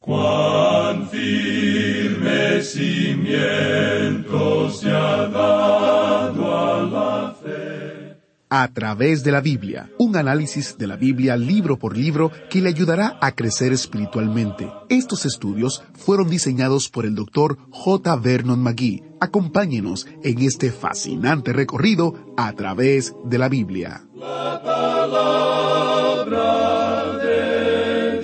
Cuán firme cimiento se ha dado a la fe. A través de la Biblia, un análisis de la Biblia libro por libro que le ayudará a crecer espiritualmente. Estos estudios fueron diseñados por el Dr. J. Vernon McGee. Acompáñenos en este fascinante recorrido a través de la Biblia. La palabra de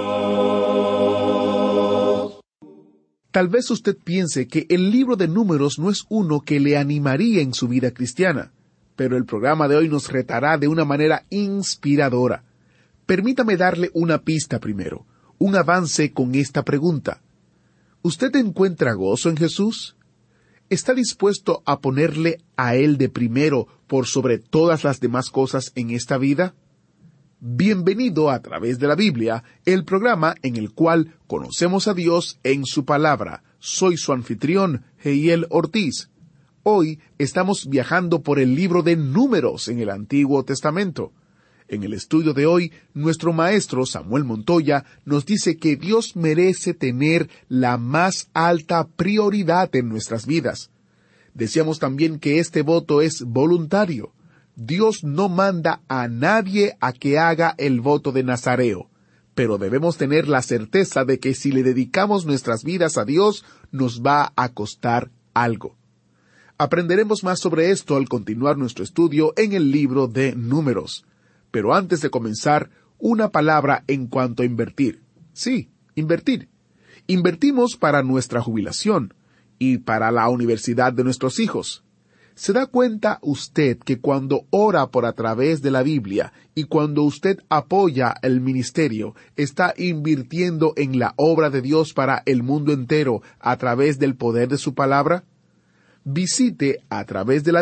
Dios. Tal vez usted piense que el libro de Números no es uno que le animaría en su vida cristiana, pero el programa de hoy nos retará de una manera inspiradora. Permítame darle una pista primero, un avance con esta pregunta. ¿Usted encuentra gozo en Jesús? ¿Está dispuesto a ponerle a Él de primero por sobre todas las demás cosas en esta vida? Bienvenido a través de la Biblia, el programa en el cual conocemos a Dios en su palabra. Soy su anfitrión, Heiel Ortiz. Hoy estamos viajando por el libro de Números en el Antiguo Testamento. En el estudio de hoy, nuestro maestro Samuel Montoya nos dice que Dios merece tener la más alta prioridad en nuestras vidas. Decíamos también que este voto es voluntario. Dios no manda a nadie a que haga el voto de Nazareo, pero debemos tener la certeza de que si le dedicamos nuestras vidas a Dios, nos va a costar algo. Aprenderemos más sobre esto al continuar nuestro estudio en el libro de Números. Pero antes de comenzar, una palabra en cuanto a invertir. Sí, invertir. Invertimos para nuestra jubilación y para la universidad de nuestros hijos. ¿Se da cuenta usted que cuando ora por a través de la Biblia y cuando usted apoya el ministerio, está invirtiendo en la obra de Dios para el mundo entero a través del poder de su palabra? Visite a través de la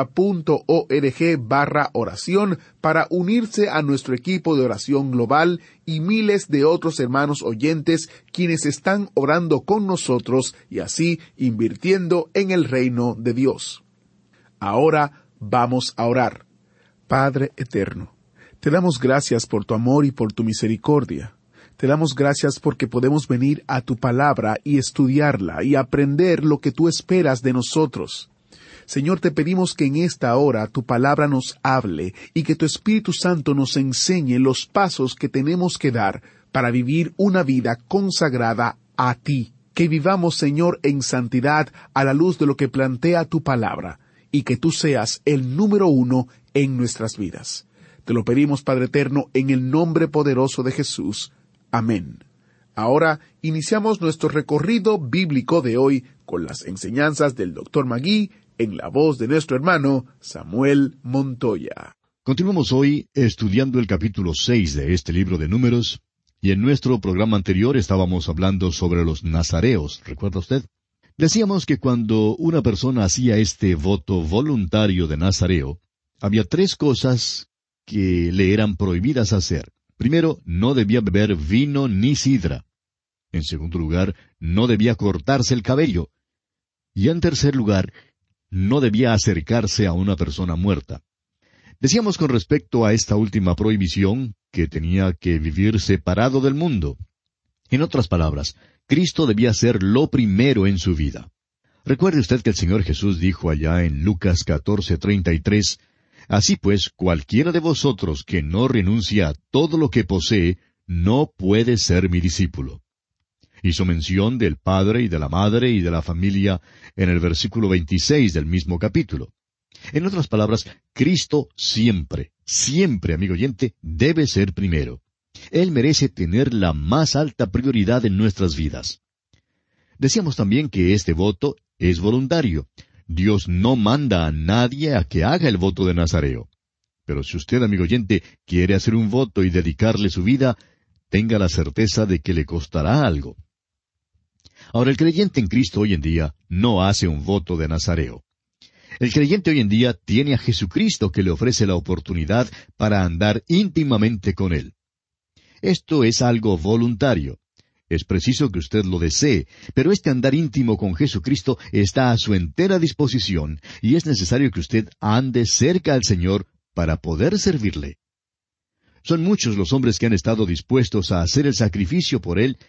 Biblia.org/oración para unirse a nuestro equipo de oración global y miles de otros hermanos oyentes quienes están orando con nosotros y así invirtiendo en el reino de Dios. Ahora vamos a orar. Padre eterno, te damos gracias por tu amor y por tu misericordia. Te damos gracias porque podemos venir a tu palabra y estudiarla y aprender lo que tú esperas de nosotros. Señor, te pedimos que en esta hora tu palabra nos hable y que tu Espíritu Santo nos enseñe los pasos que tenemos que dar para vivir una vida consagrada a ti. Que vivamos, Señor, en santidad a la luz de lo que plantea tu palabra y que tú seas el número 1 en nuestras vidas. Te lo pedimos, Padre eterno, en el nombre poderoso de Jesús. Amén. Ahora iniciamos nuestro recorrido bíblico de hoy con las enseñanzas del Dr. McGee en la voz de nuestro hermano Samuel Montoya. Continuamos hoy estudiando el capítulo 6 de este libro de Números, y en nuestro programa anterior estábamos hablando sobre los nazareos, ¿recuerda usted? Decíamos que cuando una persona hacía este voto voluntario de nazareo, había 3 cosas que le eran prohibidas hacer. Primero, no debía beber vino ni sidra. En segundo lugar, no debía cortarse el cabello. Y en tercer lugar, no debía acercarse a una persona muerta. Decíamos con respecto a esta última prohibición que tenía que vivir separado del mundo. En otras palabras, Cristo debía ser lo primero en su vida. Recuerde usted que el Señor Jesús dijo allá en Lucas 14:33, «Así pues, cualquiera de vosotros que no renuncia a todo lo que posee, no puede ser mi discípulo». Hizo mención del padre y de la madre y de la familia en el versículo 26 del mismo capítulo. En otras palabras, Cristo siempre, amigo oyente, debe ser primero. Él merece tener la más alta prioridad en nuestras vidas. Decíamos también que este voto es voluntario. Dios no manda a nadie a que haga el voto de nazareo. Pero si usted, amigo oyente, quiere hacer un voto y dedicarle su vida, tenga la certeza de que le costará algo. Ahora, el creyente en Cristo hoy en día no hace un voto de nazareo. El creyente hoy en día tiene a Jesucristo que le ofrece la oportunidad para andar íntimamente con Él. Esto es algo voluntario. Es preciso que usted lo desee, pero este andar íntimo con Jesucristo está a su entera disposición, y es necesario que usted ande cerca al Señor para poder servirle. Son muchos los hombres que han estado dispuestos a hacer el sacrificio por Él,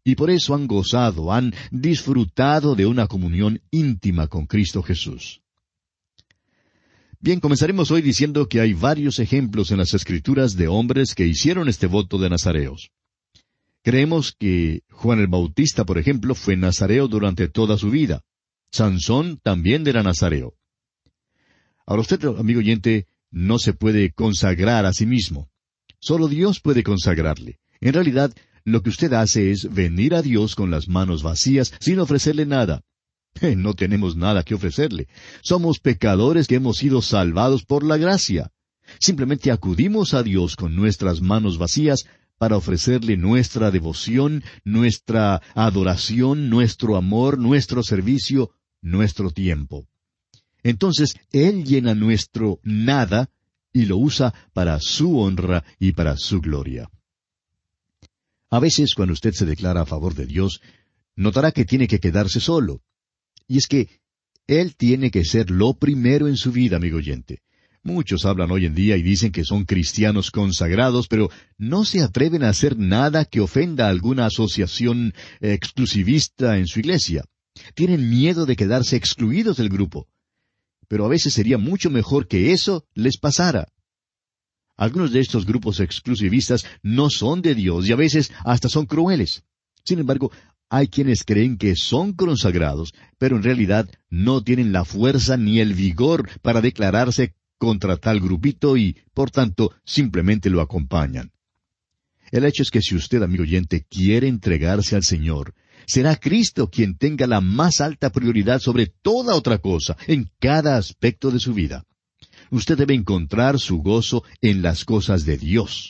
y por eso han gozado, han disfrutado de una comunión íntima con Cristo Jesús. Bien, comenzaremos hoy diciendo que hay varios ejemplos en las Escrituras de hombres que hicieron este voto de nazareos. Creemos que Juan el Bautista, por ejemplo, fue nazareo durante toda su vida. Sansón también era nazareo. Ahora usted, amigo oyente, no se puede consagrar a sí mismo. Solo Dios puede consagrarle. En realidad, lo que usted hace es venir a Dios con las manos vacías sin ofrecerle nada. No tenemos nada que ofrecerle. Somos pecadores que hemos sido salvados por la gracia. Simplemente acudimos a Dios con nuestras manos vacías para ofrecerle nuestra devoción, nuestra adoración, nuestro amor, nuestro servicio, nuestro tiempo. Entonces, Él llena nuestro nada y lo usa para su honra y para su gloria. A veces, cuando usted se declara a favor de Dios, notará que tiene que quedarse solo. Y es que Él tiene que ser lo primero en su vida, amigo oyente. Muchos hablan hoy en día y dicen que son cristianos consagrados, pero no se atreven a hacer nada que ofenda a alguna asociación exclusivista en su iglesia. Tienen miedo de quedarse excluidos del grupo. Pero a veces sería mucho mejor que eso les pasara. Algunos de estos grupos exclusivistas no son de Dios y a veces hasta son crueles. Sin embargo, hay quienes creen que son consagrados, pero en realidad no tienen la fuerza ni el vigor para declararse contra tal grupito y, por tanto, simplemente lo acompañan. El hecho es que si usted, amigo oyente, quiere entregarse al Señor, será Cristo quien tenga la más alta prioridad sobre toda otra cosa, en cada aspecto de su vida. Usted debe encontrar su gozo en las cosas de Dios.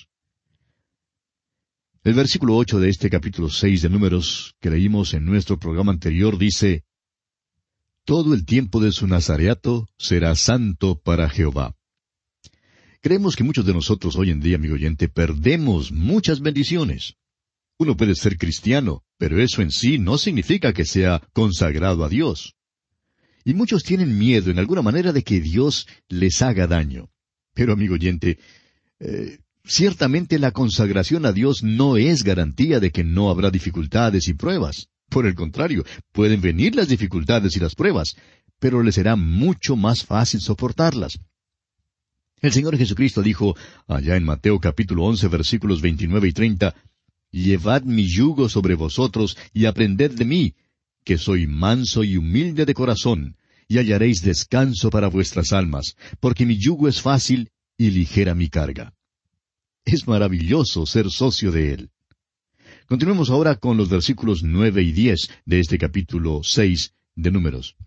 El versículo 8 de este capítulo 6 de Números, que leímos en nuestro programa anterior, dice: todo el tiempo de su nazareato será santo para Jehová. Creemos que muchos de nosotros hoy en día, amigo oyente, perdemos muchas bendiciones. Uno puede ser cristiano, pero eso en sí no significa que sea consagrado a Dios. Y muchos tienen miedo en alguna manera de que Dios les haga daño. Pero, amigo oyente, ciertamente la consagración a Dios no es garantía de que no habrá dificultades y pruebas. Por el contrario, pueden venir las dificultades y las pruebas, pero les será mucho más fácil soportarlas. El Señor Jesucristo dijo, allá en Mateo capítulo 11, versículos 29 y 30, «Llevad mi yugo sobre vosotros y aprended de mí, que soy manso y humilde de corazón, y hallaréis descanso para vuestras almas, porque mi yugo es fácil y ligera mi carga». Es maravilloso ser socio de Él. Continuemos ahora con los versículos 9 y 10 de este capítulo 6 de Números.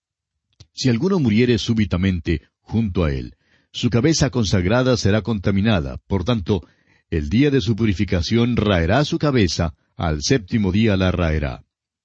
Si alguno muriere súbitamente junto a él, su cabeza consagrada será contaminada, por tanto, el día de su purificación raerá su cabeza, al séptimo día la raerá.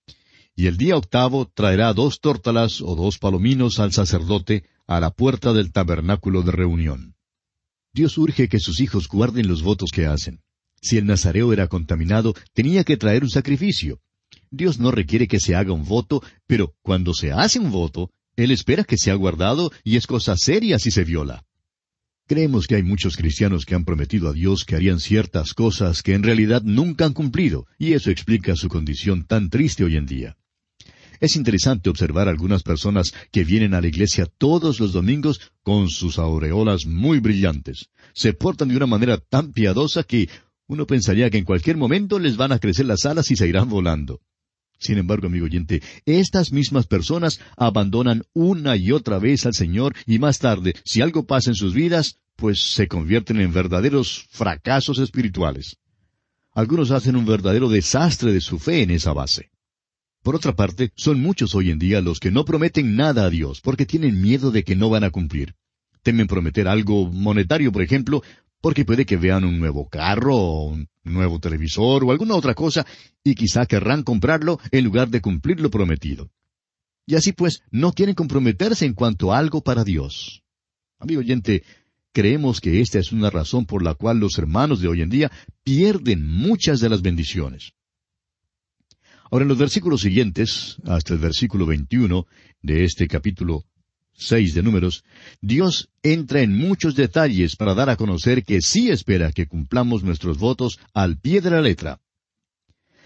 Y el día octavo traerá 2 tórtolas o 2 palominos al sacerdote a la puerta del tabernáculo de reunión. Dios urge que sus hijos guarden los votos que hacen. Si el nazareo era contaminado, tenía que traer un sacrificio. Dios no requiere que se haga un voto, pero cuando se hace un voto, Él espera que sea guardado y es cosa seria si se viola. Creemos que hay muchos cristianos que han prometido a Dios que harían ciertas cosas que en realidad nunca han cumplido, y eso explica su condición tan triste hoy en día. Es interesante observar algunas personas que vienen a la iglesia todos los domingos con sus aureolas muy brillantes. Se portan de una manera tan piadosa que uno pensaría que en cualquier momento les van a crecer las alas y se irán volando. Sin embargo, amigo oyente, estas mismas personas abandonan una y otra vez al Señor y más tarde, si algo pasa en sus vidas, pues se convierten en verdaderos fracasos espirituales. Algunos hacen un verdadero desastre de su fe en esa base. Por otra parte, son muchos hoy en día los que no prometen nada a Dios porque tienen miedo de que no van a cumplir. Temen prometer algo monetario, por ejemplo, porque puede que vean un nuevo carro o un nuevo televisor o alguna otra cosa y quizá querrán comprarlo en lugar de cumplir lo prometido. Y así pues, no quieren comprometerse en cuanto a algo para Dios. Amigo oyente, creemos que esta es una razón por la cual los hermanos de hoy en día pierden muchas de las bendiciones. Ahora, en los versículos siguientes, hasta el versículo 21 de este capítulo 6 de Números, Dios entra en muchos detalles para dar a conocer que sí espera que cumplamos nuestros votos al pie de la letra.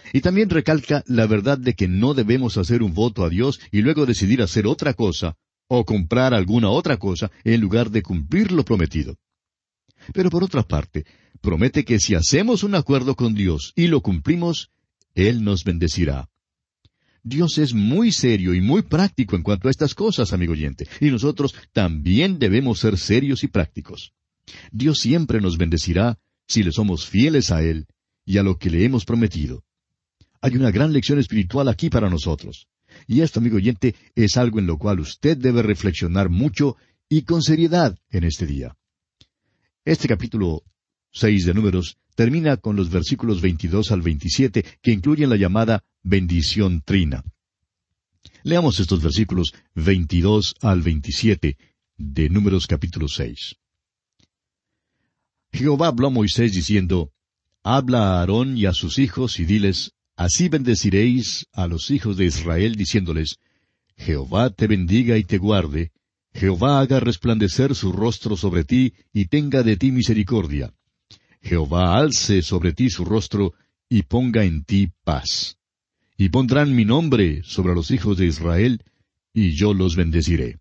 Y también recalca la verdad de que no debemos hacer un voto a Dios y luego decidir hacer otra cosa, o comprar alguna otra cosa, en lugar de cumplir lo prometido. Pero por otra parte, promete que si hacemos un acuerdo con Dios y lo cumplimos, Él nos bendecirá. Dios es muy serio y muy práctico en cuanto a estas cosas, amigo oyente, y nosotros también debemos ser serios y prácticos. Dios siempre nos bendecirá si le somos fieles a Él y a lo que le hemos prometido. Hay una gran lección espiritual aquí para nosotros. Y esto, amigo oyente, es algo en lo cual usted debe reflexionar mucho y con seriedad en este día. Este capítulo 6 de Números termina con los versículos 22 al 27, que incluyen la llamada bendición trina. Leamos estos versículos 22 al 27 de Números capítulo 6. Jehová habló a Moisés diciendo, Habla a Aarón y a sus hijos y diles, Así bendeciréis a los hijos de Israel, diciéndoles, Jehová te bendiga y te guarde, Jehová haga resplandecer su rostro sobre ti y tenga de ti misericordia. Jehová alce sobre ti su rostro y ponga en ti paz. Y pondrán mi nombre sobre los hijos de Israel, y yo los bendeciré.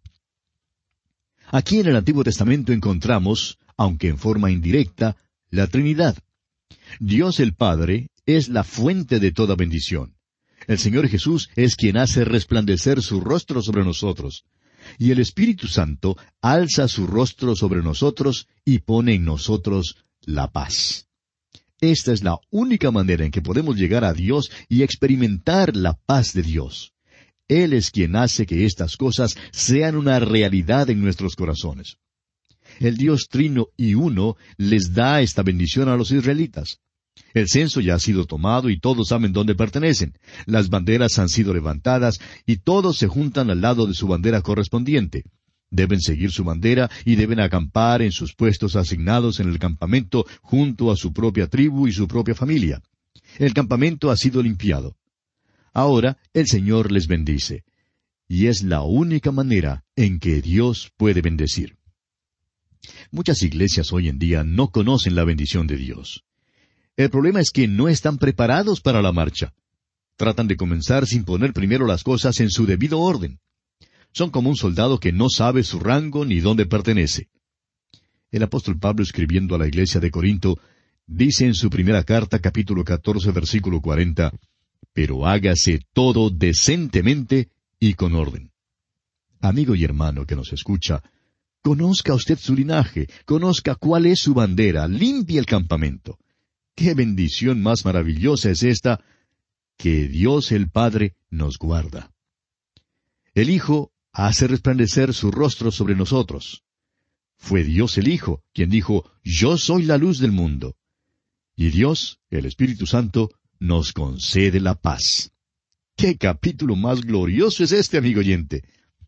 Aquí en el Antiguo Testamento encontramos, aunque en forma indirecta, la Trinidad. Dios el Padre es la fuente de toda bendición. El Señor Jesús es quien hace resplandecer su rostro sobre nosotros. Y el Espíritu Santo alza su rostro sobre nosotros y pone en nosotros la paz. Esta es la única manera en que podemos llegar a Dios y experimentar la paz de Dios. Él es quien hace que estas cosas sean una realidad en nuestros corazones. El Dios Trino y Uno les da esta bendición a los israelitas. El censo ya ha sido tomado y todos saben dónde pertenecen. Las banderas han sido levantadas y todos se juntan al lado de su bandera correspondiente. Deben seguir su bandera y deben acampar en sus puestos asignados en el campamento junto a su propia tribu y su propia familia. El campamento ha sido limpiado. Ahora el Señor les bendice. Y es la única manera en que Dios puede bendecir. Muchas iglesias hoy en día no conocen la bendición de Dios. El problema es que no están preparados para la marcha. Tratan de comenzar sin poner primero las cosas en su debido orden. Son como un soldado que no sabe su rango ni dónde pertenece. El apóstol Pablo, escribiendo a la iglesia de Corinto, dice en su primera carta, capítulo 14, versículo 40, «Pero hágase todo decentemente y con orden». Amigo y hermano que nos escucha, conozca usted su linaje, conozca cuál es su bandera, limpie el campamento. ¡Qué bendición más maravillosa es esta! Que Dios el Padre nos guarda. El Hijo hace resplandecer su rostro sobre nosotros. Fue Dios el Hijo quien dijo, «Yo soy la luz del mundo». Y Dios, el Espíritu Santo, nos concede la paz. ¡Qué capítulo más glorioso es este, amigo oyente!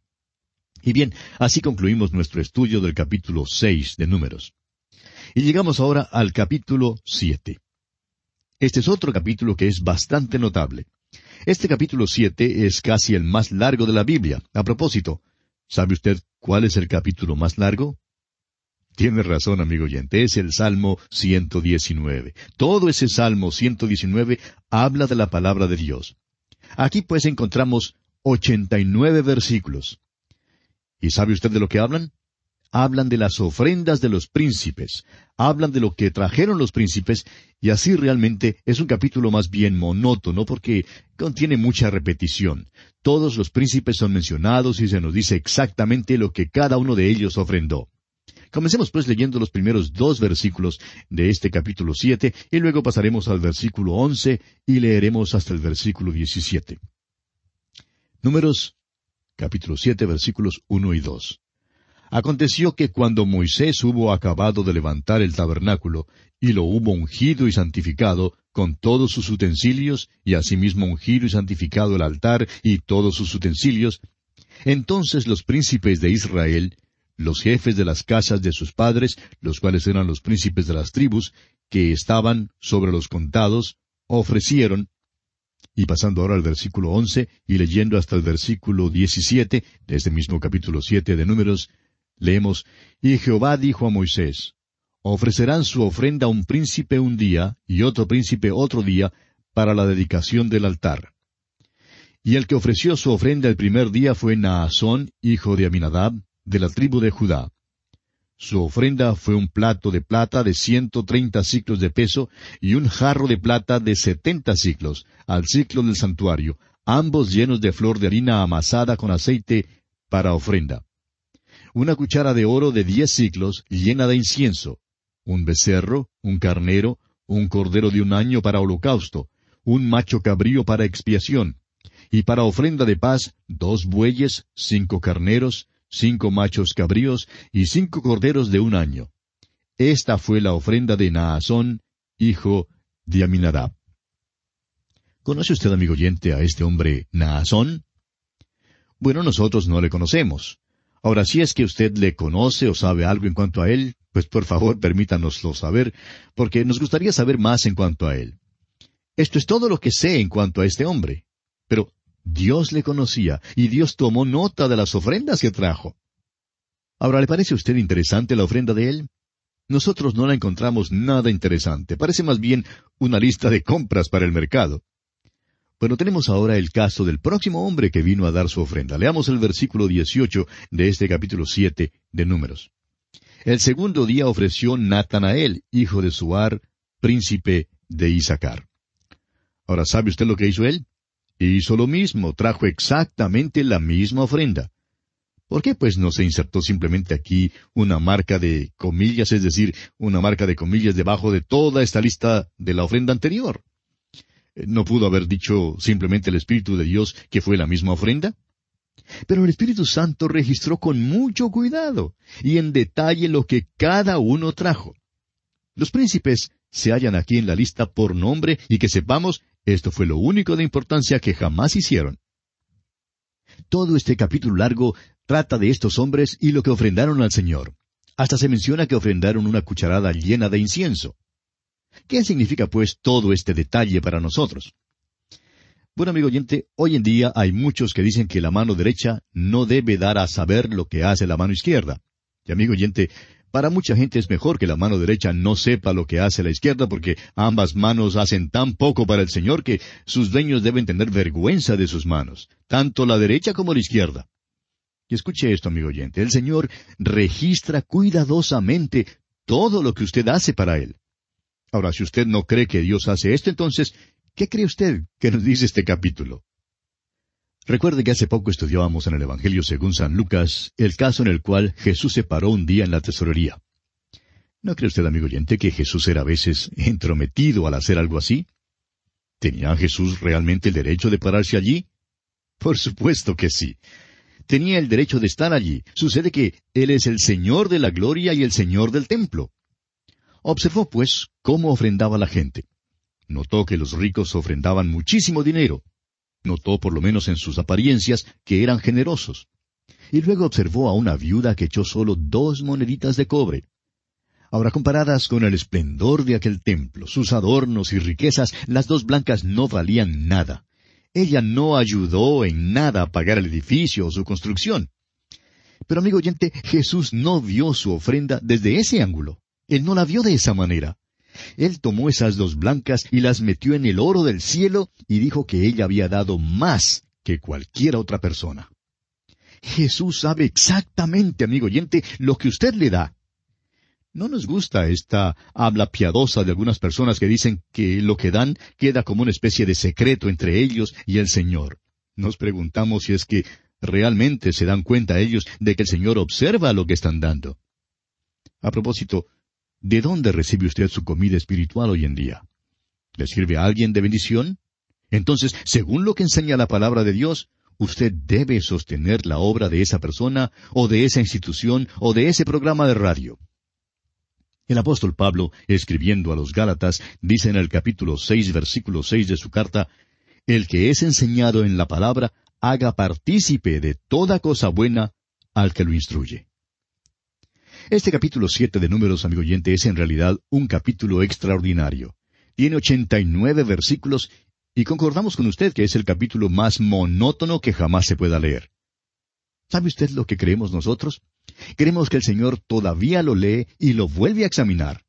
Y bien, así concluimos nuestro estudio del capítulo 6 de Números. Y llegamos ahora al capítulo 7. Este es otro capítulo que es bastante notable. Este capítulo 7 es casi el más largo de la Biblia. A propósito, ¿sabe usted cuál es el capítulo más largo? Tiene razón, amigo oyente, es el Salmo 119. Todo ese Salmo 119 habla de la palabra de Dios. Aquí pues encontramos 89 versículos. ¿Y sabe usted de lo que hablan? Hablan de las ofrendas de los príncipes, hablan de lo que trajeron los príncipes, y así realmente es un capítulo más bien monótono porque contiene mucha repetición. Todos los príncipes son mencionados y se nos dice exactamente lo que cada uno de ellos ofrendó. Comencemos pues leyendo los primeros 2 versículos de este capítulo 7, y luego pasaremos al versículo 11 y leeremos hasta el versículo 17. Números, capítulo 7, versículos 1 y 2. Aconteció que cuando Moisés hubo acabado de levantar el tabernáculo, y lo hubo ungido y santificado, con todos sus utensilios, y asimismo ungido y santificado el altar y todos sus utensilios, entonces los príncipes de Israel, los jefes de las casas de sus padres, los cuales eran los príncipes de las tribus, que estaban sobre los contados, ofrecieron. Y pasando ahora al versículo 11, y leyendo hasta el versículo 17, de este mismo capítulo 7 de Números, leemos, «Y Jehová dijo a Moisés, ofrecerán su ofrenda un príncipe un día, y otro príncipe otro día, para la dedicación del altar. Y el que ofreció su ofrenda el primer día fue Naasón, hijo de Aminadab, de la tribu de Judá. Su ofrenda fue un plato de plata de 130 siclos de peso y un jarro de plata de 70 siclos, al siclo del santuario, ambos llenos de flor de harina amasada con aceite para ofrenda. Una cuchara de oro de 10 siclos llena de incienso, un becerro, un carnero, un cordero de 1 año para holocausto, un macho cabrío para expiación, y para ofrenda de paz 2 bueyes, 5 carneros, 5 machos cabríos y 5 corderos de 1 año. Esta fue la ofrenda de Naasón, hijo de Aminadab. ¿Conoce usted, amigo oyente, a este hombre Naasón? Bueno, nosotros no le conocemos. Ahora, si es que usted le conoce o sabe algo en cuanto a él, pues por favor permítanoslo saber, porque nos gustaría saber más en cuanto a él. Esto es todo lo que sé en cuanto a este hombre. Pero Dios le conocía, y Dios tomó nota de las ofrendas que trajo. Ahora, ¿le parece a usted interesante la ofrenda de él? Nosotros no la encontramos nada interesante. Parece más bien una lista de compras para el mercado. Bueno, tenemos ahora el caso del próximo hombre que vino a dar su ofrenda. Leamos el versículo 18 de este capítulo 7 de Números. El segundo día ofreció Natanael, hijo de Suar, príncipe de Isaacar. Ahora, ¿sabe usted lo que hizo él? Hizo lo mismo, trajo exactamente la misma ofrenda. ¿Por qué pues no se insertó simplemente aquí una marca de comillas, es decir, una marca de comillas debajo de toda esta lista de la ofrenda anterior? ¿No pudo haber dicho simplemente el Espíritu de Dios que fue la misma ofrenda? Pero el Espíritu Santo registró con mucho cuidado y en detalle lo que cada uno trajo. Los príncipes se hallan aquí en la lista por nombre y que sepamos, esto fue lo único de importancia que jamás hicieron. Todo este capítulo largo trata de estos hombres y lo que ofrendaron al Señor. Hasta se menciona que ofrendaron una cucharada llena de incienso. ¿Qué significa, pues, todo este detalle para nosotros? Bueno, amigo oyente, hoy en día hay muchos que dicen que la mano derecha no debe dar a saber lo que hace la mano izquierda. Y, amigo oyente, para mucha gente es mejor que la mano derecha no sepa lo que hace la izquierda porque ambas manos hacen tan poco para el Señor que sus dueños deben tener vergüenza de sus manos, tanto la derecha como la izquierda. Y escuche esto, amigo oyente, el Señor registra cuidadosamente todo lo que usted hace para Él. Ahora, si usted no cree que Dios hace esto, entonces, ¿qué cree usted que nos dice este capítulo? Recuerde que hace poco estudiábamos en el Evangelio según San Lucas el caso en el cual Jesús se paró un día en la tesorería. ¿No cree usted, amigo oyente, que Jesús era a veces entrometido al hacer algo así? ¿Tenía Jesús realmente el derecho de pararse allí? Por supuesto que sí. Tenía el derecho de estar allí. Sucede que Él es el Señor de la gloria y el Señor del templo. Observó, pues, cómo ofrendaba la gente. Notó que los ricos ofrendaban muchísimo dinero. Notó, por lo menos en sus apariencias, que eran generosos. Y luego observó a una viuda que echó solo 2 moneditas de cobre. Ahora, comparadas con el esplendor de aquel templo, sus adornos y riquezas, las 2 blancas no valían nada. Ella no ayudó en nada a pagar el edificio o su construcción. Pero, amigo oyente, Jesús no vio su ofrenda desde ese ángulo. Él no la vio de esa manera. Él tomó esas 2 blancas y las metió en el oro del cielo y dijo que ella había dado más que cualquier otra persona. Jesús sabe exactamente, amigo oyente, lo que usted le da. No nos gusta esta habla piadosa de algunas personas que dicen que lo que dan queda como una especie de secreto entre ellos y el Señor. Nos preguntamos si es que realmente se dan cuenta ellos de que el Señor observa lo que están dando. A propósito, ¿de dónde recibe usted su comida espiritual hoy en día? ¿Le sirve a alguien de bendición? Entonces, según lo que enseña la palabra de Dios, usted debe sostener la obra de esa persona, o de esa institución, o de ese programa de radio. El apóstol Pablo, escribiendo a los Gálatas, dice en el capítulo 6, versículo 6 de su carta, «El que es enseñado en la palabra, haga partícipe de toda cosa buena al que lo instruye». Este capítulo 7 de Números, amigo oyente, es en realidad un capítulo extraordinario. Tiene 89 versículos y concordamos con usted que es el capítulo más monótono que jamás se pueda leer. ¿Sabe usted lo que creemos nosotros? Creemos que el Señor todavía lo lee y lo vuelve a examinar.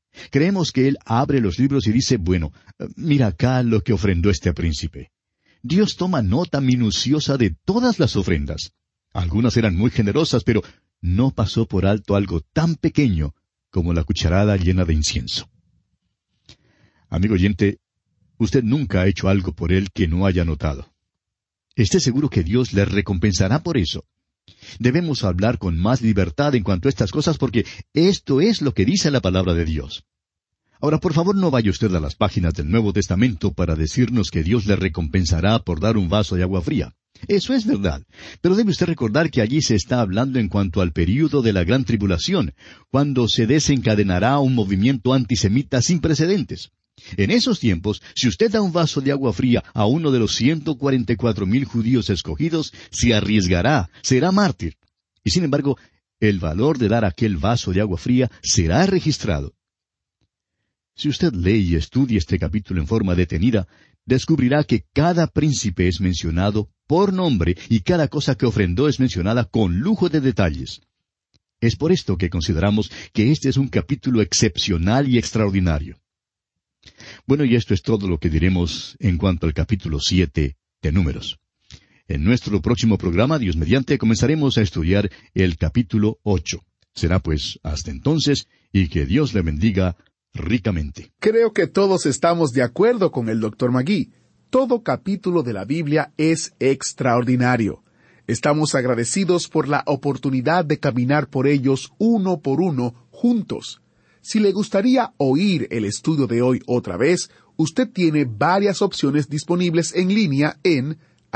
Creemos que Él abre los libros y dice, bueno, mira acá lo que ofrendó este príncipe. Dios toma nota minuciosa de todas las ofrendas. Algunas eran muy generosas, pero no pasó por alto algo tan pequeño como la cucharada llena de incienso. Amigo oyente, usted nunca ha hecho algo por Él que no haya notado. Esté seguro que Dios le recompensará por eso. Debemos hablar con más libertad en cuanto a estas cosas porque esto es lo que dice la palabra de Dios. Ahora, por favor, no vaya usted a las páginas del Nuevo Testamento para decirnos que Dios le recompensará por dar un vaso de agua fría. Eso es verdad, pero debe usted recordar que allí se está hablando en cuanto al período de la Gran Tribulación, cuando se desencadenará un movimiento antisemita sin precedentes. En esos tiempos, si usted da un vaso de agua fría a uno de los 144,000 judíos escogidos, se arriesgará, será mártir. Y sin embargo, el valor de dar aquel vaso de agua fría será registrado. Si usted lee y estudia este capítulo en forma detenida, descubrirá que cada príncipe es mencionado por nombre y cada cosa que ofrendó es mencionada con lujo de detalles. Es por esto que consideramos que este es un capítulo excepcional y extraordinario. Bueno, y esto es todo lo que diremos en cuanto al capítulo 7 de Números. En nuestro próximo programa, Dios mediante, comenzaremos a estudiar el capítulo 8. Será pues hasta entonces, y que Dios le bendiga ricamente. Creo que todos estamos de acuerdo con el Dr. Magui. Todo capítulo de la Biblia es extraordinario. Estamos agradecidos por la oportunidad de caminar por ellos uno por uno juntos. Si le gustaría oír el estudio de hoy otra vez, usted tiene varias opciones disponibles en línea en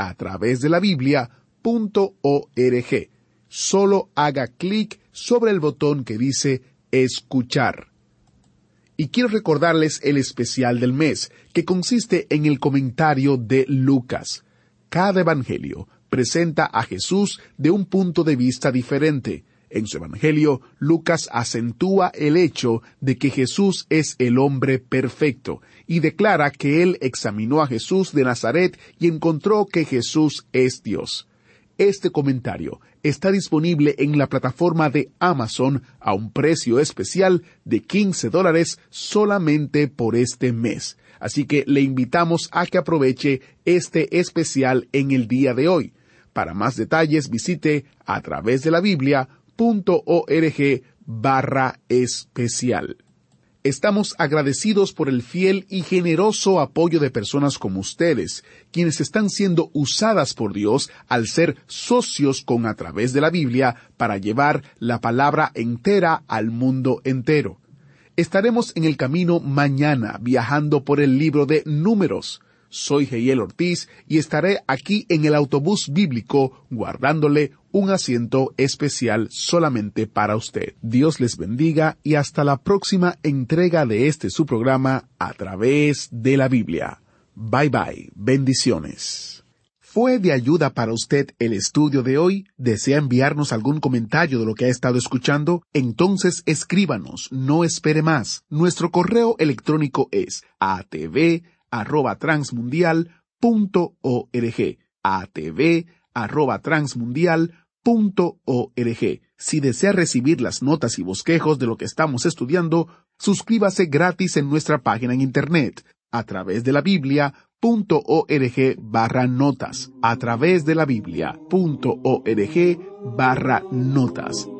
atravesdelabiblia.org. Solo haga clic sobre el botón que dice Escuchar. Y quiero recordarles el especial del mes, que consiste en el comentario de Lucas. Cada evangelio presenta a Jesús de un punto de vista diferente. En su evangelio, Lucas acentúa el hecho de que Jesús es el hombre perfecto y declara que él examinó a Jesús de Nazaret y encontró que Jesús es Dios. Este comentario está disponible en la plataforma de Amazon a un precio especial de $15 solamente por este mes. Así que le invitamos a que aproveche este especial en el día de hoy. Para más detalles visite atravesdelabiblia.org/especial. Estamos agradecidos por el fiel y generoso apoyo de personas como ustedes, quienes están siendo usadas por Dios al ser socios con A Través de la Biblia para llevar la palabra entera al mundo entero. Estaremos en el camino mañana viajando por el libro de Números. Soy Jehiel Ortiz y estaré aquí en el autobús bíblico guardándole un asiento especial solamente para usted. Dios les bendiga y hasta la próxima entrega de su programa A Través de la Biblia. Bye bye. Bendiciones. ¿Fue de ayuda para usted el estudio de hoy? ¿Desea enviarnos algún comentario de lo que ha estado escuchando? Entonces escríbanos, no espere más. Nuestro correo electrónico es atv@transmundial.org. atv@transmundial.org. Si desea recibir las notas y bosquejos de lo que estamos estudiando, suscríbase gratis en nuestra página en internet, atravesdelabiblia.org/notas, atravesdelabiblia.org/notas.